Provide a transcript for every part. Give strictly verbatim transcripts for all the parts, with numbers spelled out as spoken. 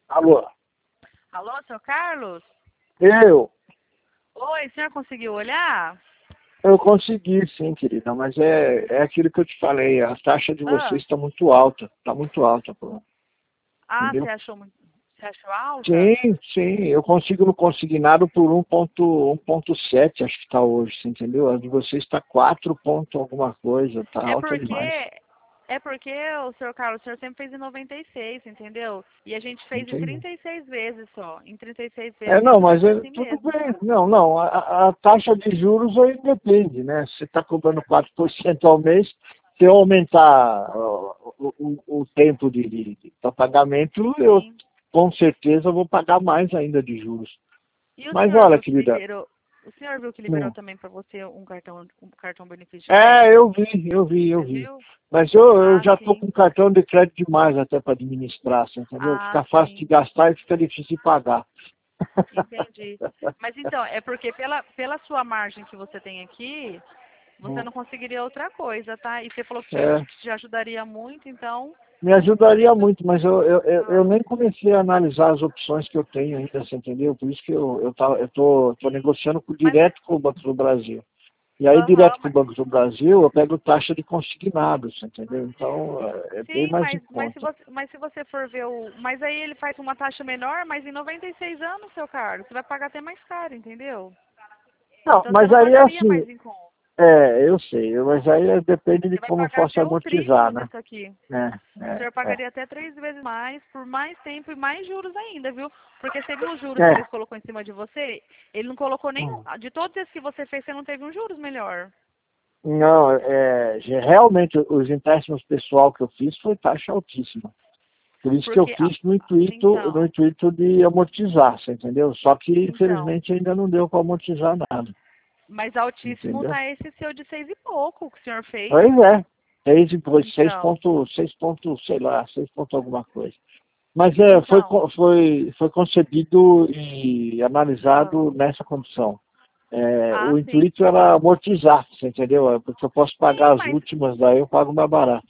Alô? Alô, seu Carlos? Eu? Oi, o senhor conseguiu olhar? Eu consegui sim, querida, mas é, é aquilo que eu te falei, a taxa de Ah, vocês está muito alta, está muito alta, pô, ah, você entendeu? achou muito. Você achou alta? Sim, sim, eu consigo no consignado por um ponto, um ponto sete, acho que está hoje, você entendeu? A de vocês está quatro ponto alguma coisa, está É alta porque. demais, É porque o senhor Carlos, o senhor sempre fez em noventa e seis, entendeu? E a gente fez em entende? trinta e seis vezes só. Em trinta e seis É, vezes não, você vai mas ser é, assim tudo mesmo. bem. Não, não, a, a a taxa de juros aí depende, né? Se você está cobrando quatro por cento ao mês, se eu aumentar ó, o, o, o tempo de, de, de pra pagamento, eu Sim. com certeza vou pagar mais ainda de juros. E o Mas senhor olha, viu que querida, liberou. O senhor viu que liberou hum, também para você um cartão, um cartão benefício de é, crédito? eu vi, eu vi, eu Você vi. viu? Mas eu, eu Ah, já estou sim. com cartão de crédito demais até para administrar, você entendeu? Ah, Fica fácil de sim. gastar e fica difícil de pagar. Entendi. Mas então, é porque pela, pela sua margem que você tem aqui, você Hum, não conseguiria outra coisa, tá? E você falou que te, é. te ajudaria muito, então. Me ajudaria muito, mas eu, eu, eu, eu Ah, nem comecei a analisar as opções que eu tenho ainda, você entendeu? Por isso que eu eu tá, eu tô, tô negociando com, mas, direto com o Banco do Brasil. E aí, aham, direto com o mas, Banco do Brasil, eu pego taxa de consignado, você entendeu? Então, é é bem sim, mais em mas, mas, se conta. você, mas se você for ver o. Mas aí ele faz uma taxa menor, mas em noventa e seis anos, seu Carlos, você vai pagar até mais caro, entendeu? Não, Então você mas não aí é pagaria assim, mais em conta. é, eu sei, mas aí é- depende de Você vai como eu pagar posso até o amortizar, triplo né? nisso aqui. É, O é, senhor é. pagaria até três vezes mais, por mais tempo e mais juros ainda, viu? Porque você viu os juros que É. eles colocou em cima de você? Ele não colocou nenhum. Hum. De todos esses que você fez, você não teve um juros melhor. Não, é, realmente os empréstimos pessoal que eu fiz foi taxa altíssima. Por isso que eu Porque, ah, fiz no intuito, no então, intuito de amortizar, você entendeu? Só que então, infelizmente ainda não deu para amortizar nada, mas altíssimo entendeu? tá esse seu de seis e pouco que o senhor fez. Pois é, seis, e depois seis Então, ponto, seis ponto, sei lá, seis ponto alguma coisa. Mas é, foi, então, co- foi, foi concebido e ah, analisado nessa condição. É, ah, o sim. intuito era amortizar, você entendeu? É, porque eu posso pagar Sim, as mas, últimas, daí eu pago mais barato,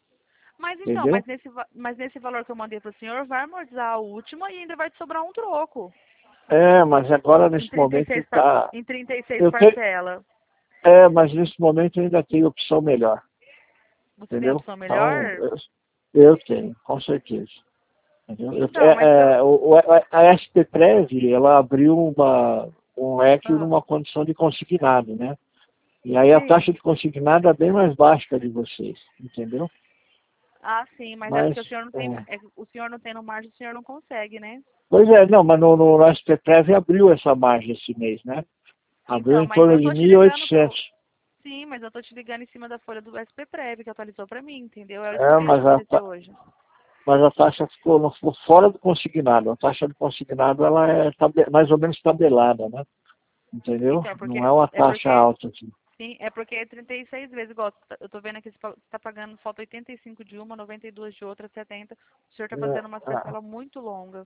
mas então, entendeu? mas nesse, va- mas nesse valor que eu mandei pro senhor, vai amortizar a última e ainda vai te sobrar um troco. É, mas agora Em nesse trinta e momento seis par- tá. em trinta e seis Eu tenho, parcelas. é, mas nesse momento ainda tem opção melhor, Você tem entendeu? opção Então, melhor? eu, eu tenho, com certeza. Entendeu? Eu- Então, mas pelo. é, é, o, a, a S P Prev, ela abriu uma, um leque Ah, numa condição de consignado, né? E aí a sim. taxa de consignado é bem mais baixa que a de vocês, entendeu? Ah, sim, mas é Mas, porque o senhor não tem. é, É, o senhor não tem no margem, o senhor não consegue, né? pois é, não, mas no, no S P Prev abriu essa margem esse mês, né? Abriu Então, em mas torno eu de tô te mil e ligando pro. oitocentos. Sim, mas eu tô te ligando em cima da folha do S P Prev, que atualizou pra mim, entendeu? É isso que eu É, queria te mas a, oferecer hoje. mas a taxa ficou, não ficou fora do consignado. A taxa do consignado ela é tabe- mais ou menos tabelada, né? Entendeu? Então, porque. Não é uma É taxa porque. alta aqui. Sim, é porque é trinta e seis vezes, igual, eu tô vendo aqui, você pa- tá pagando, falta oitenta e cinco de uma, noventa e duas de outra, setenta. O senhor tá É, fazendo uma é, parcela muito longa.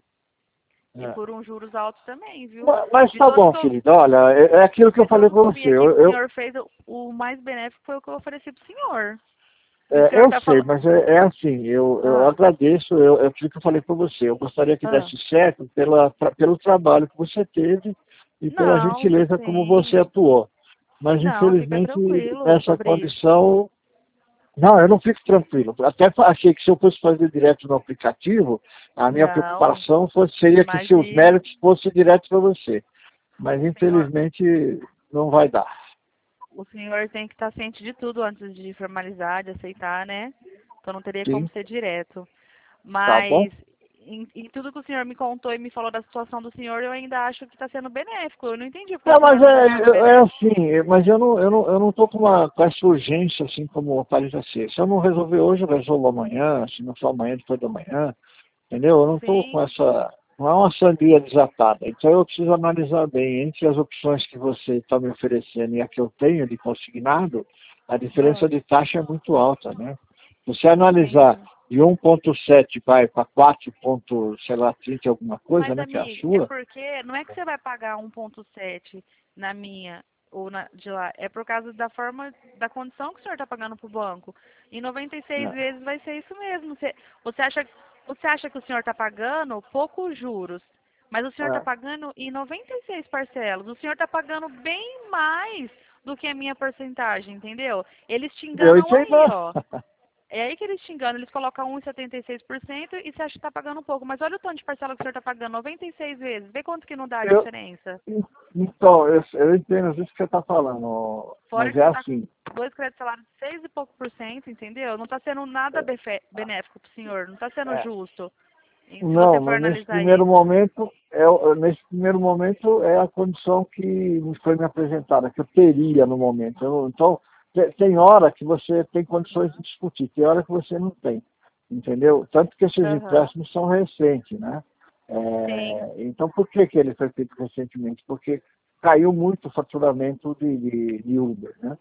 E é. por uns juros altos também, viu? Ma- Mas De tá todos bom, que eu, querido. Olha, é, é aquilo que eu de falei todos para que eu vi você. aqui Eu, que o eu, senhor fez, o mais benéfico foi o que eu ofereci pro senhor. E o é, senhor eu tá sei, falando. mas é, é assim, eu, eu Ah, agradeço, eu, é aquilo que eu falei para você. Eu gostaria que ah. desse certo pela, pra- pelo trabalho que você teve e pela Não, gentileza como você sim. atuou. Mas, Não, fica infelizmente, tranquilo nessa sobre isso. condição. Não, eu não fico tranquilo. Até fa- achei que se eu fosse fazer direto no aplicativo, a minha Não, preocupação fosse, seria que seus imagina. méritos fossem direto para você. Mas, O senhor, infelizmente, não vai dar. o senhor tem que estar ciente de tudo antes de formalizar, de aceitar, né? Então não teria como Sim, ser direto. tá bom? Mas em, em tudo que o senhor me contou e me falou da situação do senhor, eu ainda acho que está sendo benéfico. Eu não entendi porque É, o senhor mas não está é, sendo é benéfico. assim, mas eu não, eu não, eu não tô com, uma, com essa urgência assim como aparenta ser. Se eu não resolver hoje, eu resolvo amanhã, se não for amanhã, depois da manhã, entendeu? Eu não estou com Sim, essa, não é uma sangria desatada. Então eu preciso analisar bem entre as opções que você está me oferecendo e a que eu tenho de consignado, a ah, diferença de taxa é muito alta, né? Você analisar entendi. de um ponto sete vai para quatro ponto, sei lá, trinta alguma coisa, Mas, né, que é a amiga, é sua, porque não é que você vai pagar um ponto sete na minha ou na de lá. É por causa da forma, da condição que o senhor está pagando para o banco. Em noventa e seis né? vezes vai ser isso mesmo. Você, você acha. você acha que o senhor está pagando poucos juros, mas o senhor está É. pagando em noventa e seis parcelas. O senhor está pagando bem mais do que a minha porcentagem, entendeu? Eles te Eu enganam entendo. aí, ó. É aí que eles te enganam. Eles colocam um vírgula setenta e seis por cento e você acha que está pagando um pouco. Mas olha o tanto de parcela que o senhor está pagando, noventa e seis vezes. Vê quanto que não dá a Eu, diferença. então, eu, eu entendo isso que você está falando, Fora mas que é você está assim. com dois créditos salários de seis e pouco por cento, entendeu? Não está sendo nada befe- benéfico para o senhor. Não está sendo É, justo. E se você não, for mas nesse analisar primeiro isso. momento, é, o- nesse primeiro momento é a condição que me foi me apresentada, que eu teria no momento. Eu- então, te- tem hora que você tem condições de discutir, tem hora que você não tem, entendeu? Tanto que esses Aham. empréstimos são recentes, né? Sim. É, então, por que, que ele foi feito recentemente? Porque caiu muito o faturamento de, de, de Uber, né?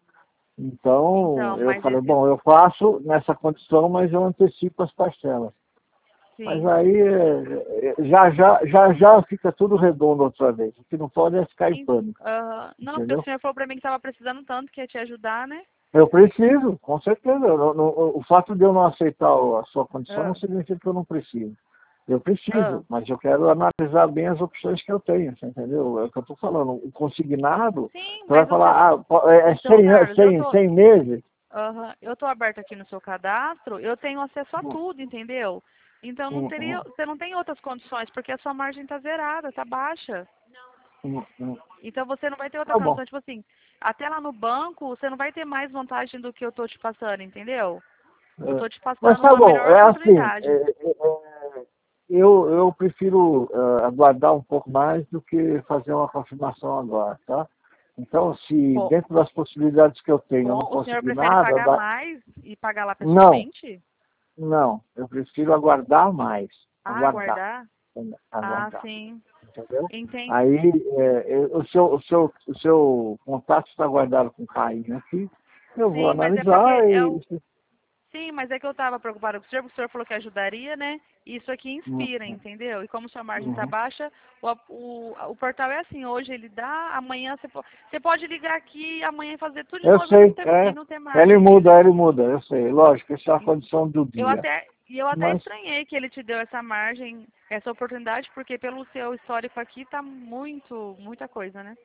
Então, Então, eu mas falei, esse. bom, eu faço nessa condição, mas eu antecipo as parcelas. Mas Sim. aí é, é, já, já, já, já fica tudo redondo outra vez. O que não pode é ficar em Sim. pânico, Aham. Não, porque o entendeu? senhor falou para mim que estava precisando tanto que ia te ajudar, né? Eu preciso, com certeza. Eu não- não- o fato de eu não aceitar a sua condição não Ah. significa que eu não preciso. Eu Ah. preciso, mas eu quero analisar bem as opções que eu tenho, você entendeu? É o que eu estou falando. O consignado, Sim, você vai mas o seu. falar, ah, po- é é Seu cem, an- Carlos, eu cem, tô. cem meses. Aham. Eu tô aberta aqui no seu cadastro, eu tenho acesso a Hum, tudo, entendeu? Então não hum, teria, hum, você não tem outras condições, porque a sua margem tá zerada, tá baixa. hum, hum. Então você não vai ter outra Tá bom. condição, tipo assim, até lá no banco você não vai ter mais vantagem do que eu tô te passando, entendeu? Eu É. tô te Mas passando tá uma bom, melhor é assim, é, oportunidade. é, é, eu, eu prefiro é, aguardar um pouco mais do que fazer uma confirmação agora, tá? Então, se Bom, dentro das possibilidades que eu tenho eu bom, não o senhor conseguir prefere nada, pagar dá- mais e pagar lá não, pessoalmente? não, eu prefiro aguardar mais, Ah, aguardar, guardar? Ah, aguardar, sim. entendeu? Entendi. Aí, é, eu- o, seu, o, seu, o seu contato está guardado com carinho aqui, eu vou Sim, mas é porque analisar é e... o sim, mas é que eu estava preocupada com o senhor, porque o senhor falou que ajudaria, né? E isso aqui Uhum, inspira, entendeu? E como sua margem está uhum. baixa, o, o, o portal é assim, hoje ele dá, amanhã você, po- você pode ligar aqui amanhã e fazer tudo de Eu novo e não sei, ter, e é. não ter Ele margem, muda, entendeu? ele muda, eu sei. Lógico, isso é a E condição do eu dia. até, e eu até Mas, estranhei que ele te deu essa margem, essa oportunidade, porque pelo seu histórico aqui tá muito, muita coisa, né?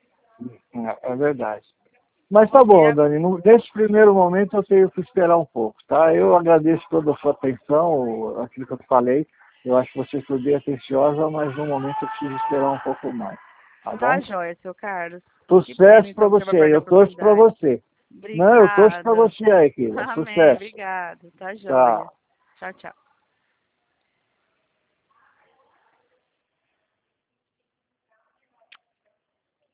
é, é verdade. Mas tá E bom, a- Dani. no- Nesse primeiro momento eu tenho que esperar um pouco, tá? Eu agradeço toda a sua atenção, aquilo que eu te falei. Eu acho que você foi bem atenciosa, mas no momento eu preciso esperar um pouco mais. Tá tá bom? jóia, seu Carlos. Que pena Sucesso pra então que o senhor vai você. perder a Eu torço pra oportunidade. você. Não, eu torço pra Obrigada. você aí, querida. Amém, Sucesso. obrigado. Tá Tchau. joia. Tchau, tchau.